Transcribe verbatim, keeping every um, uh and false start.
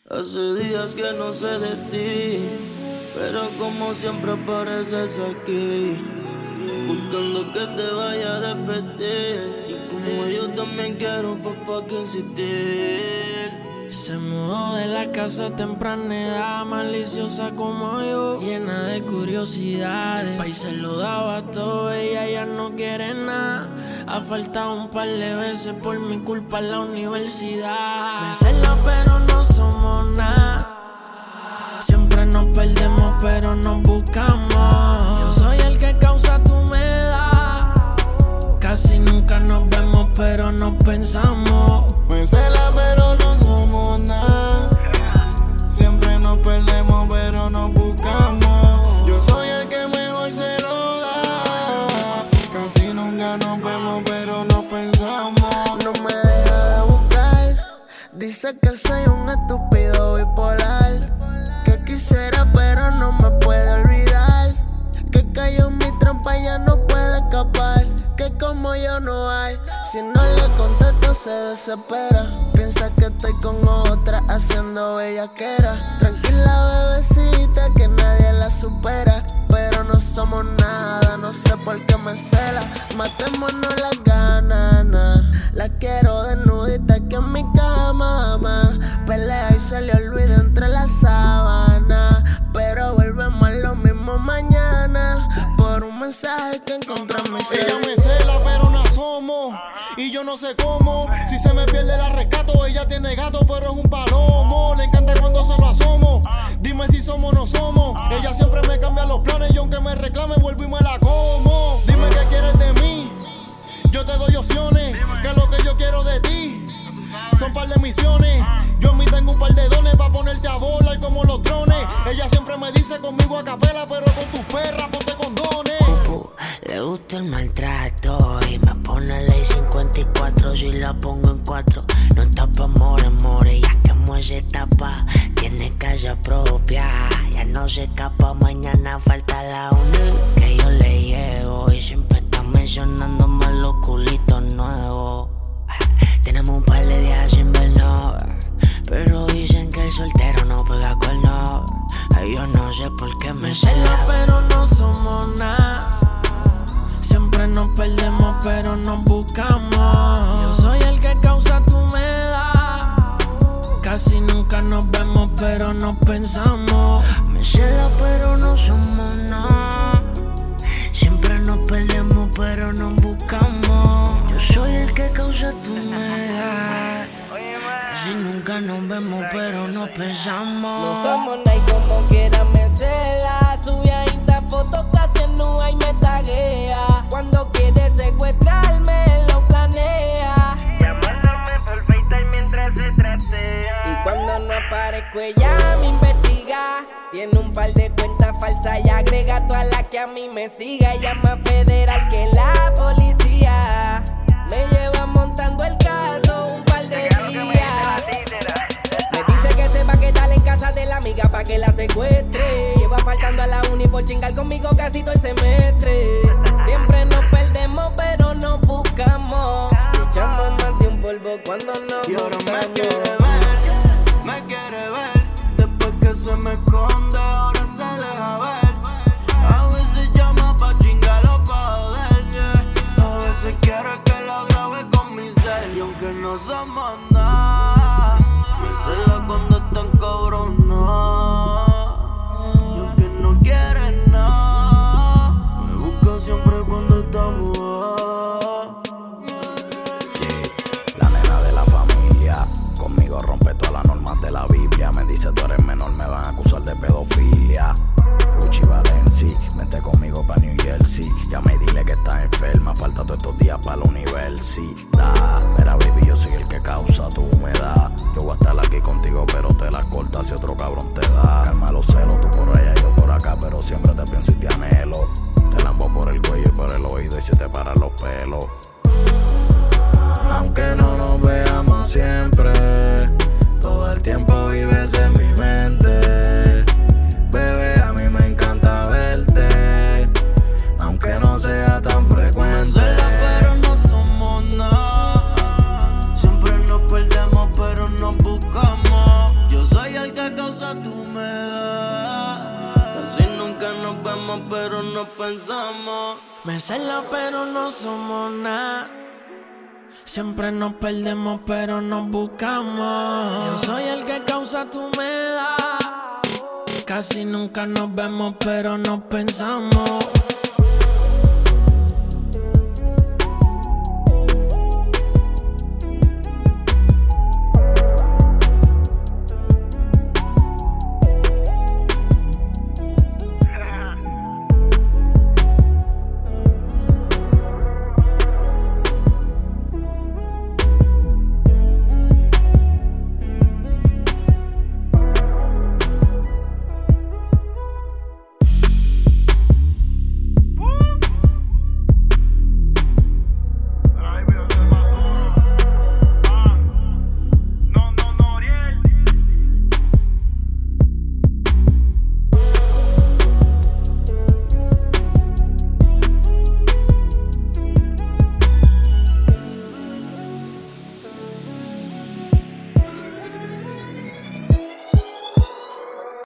Hace días que no sé de ti, pero como siempre apareces aquí, buscando que te vaya a despedir. Y como yo también quiero, papá, que insistir. Se mudó de la casa a temprana edad, maliciosa como yo, llena de curiosidades. Pa' y se lo daba todo, ella ya no quiere nada. Ha faltado un par de veces por mi culpa en la universidad. Me cela pero no somos nada. Siempre nos perdemos pero nos buscamos. Yo soy el que causa tu humedad. Casi nunca nos vemos pero nos pensamos. Me cela pero no somos nada. Siempre nos perdemos pero nos buscamos. Yo soy el que mejor se lo da. Casi nunca nos vemos pero nos pensamos. No me deja de buscar. Dice que soy un estúpido bipolar, que quisiera pero no me puede olvidar, que cayó en mi trampa y ya no puede escapar, que como yo no hay. Si no le contesto se desespera, piensa que estoy con otra haciendo bellaquera. Tranquila bebecita que nadie la supera, pero no somos nada, no sé por qué me cela. Matémonos las ganas, nah. La quiero desnudita aquí en mi cama, ma. Pelea y se le olvida entre las sábanas, pero volvemos a lo mismo mañana, por un mensaje que encontré en mi Ella cel. me cela pero no asomo, y yo no sé cómo. Si se me pierde la rescato, ella tiene gato pero es un palomo. Le encanta cuando se lo asomo, dime si somos o no somos. Ella siempre me cambia los planes y aunque me reclame vuelvo y me la como. Dime qué quieres de mí, yo te doy opciones, que es lo que yo quiero de ti. Son par de misiones, yo en mí tengo un par de dones pa' ponerte a volar como los drones. Ella siempre me dice conmigo a capela, pero con tus perras ponte condones. Pupu, le gusta el maltrato y me pone ley cincuenta y cuatro si la pongo en cuatro. No está pa' more, more, ya quemó esa etapa, tiene casa propia, ya no se escapa. Mañana falta la uni que yo le llevo y siempre está mencionándome los culitos nuevos. Tenemos un par de días sin vernos, pero dicen que el soltero no pega cuernos. Ay, yo no sé por qué me Me cela pero no somos nada. Siempre nos perdemos pero nos buscamos. Yo soy el que causa tu humedad. Casi nunca nos vemos pero nos pensamos. Me cela pero no somos nada. Siempre nos perdemos pero nos buscamos. Yo soy el que causa tu humedad. Casi nunca nos vemos pero nos pensamos. No somos nada y como quiera me cela. Sube ahí esta foto casi no hay me taguea. Cuando quiere secuestrarme lo planea. Llamándome por FaceTime mientras se trastea. Y cuando no aparezco ella me investiga. Tiene un par de cuentas falsas y agrega todas las que a mí me siga. Ella es más federal que la policía. Me lleva montando el caso un par de días. Me dice que se va a quedar en casa de la amiga pa' que la secuestre. Lleva faltando a la uni por chingar conmigo casi todo el semestre. Siempre nos perdemos pero nos buscamos. Echamos más de un polvo cuando nos Y ahora buscamos. me quiere ver, me quiere ver. Después que se me esconde, ahora se deja ver. A veces llama pa' chingar o pa' joder, yeah. A veces quiere que la grabe con mi cel. Y aunque no somos nada, me cela cuando están cabronas. Y aunque no quiere nada, me busca siempre cuando estamos. La nena de la familia, conmigo rompe todas las normas de la Biblia. Me dice tú eres menor, me van a acusar de pedofilia. Gucci Valenci, vente conmigo pa' New Jersey. Ya me dile que estás enferma, falta todos estos días pa' la universidad. Mira baby, yo soy el que causa tu humedad. Yo voy a estar aquí contigo pero te la cortas si otro cabrón te da. Calma los celos, tú por allá y yo por acá, pero siempre te pienso y te anhelo. Te lambo por el cuello y por el oído y se te paran los pelos. Aunque no nos veamos siempre, todo el tiempo vives en mi mente. Bebé, a mí me encanta verte, aunque no sea tan frecuente. Me cela pero no somos nada. Siempre nos perdemos pero nos buscamos. Yo soy pero no pensamos. Me cela, pero no somos nada. Siempre nos perdemos, pero nos buscamos. Yo soy el que causa tu humedad. Casi nunca nos vemos, pero nos pensamos.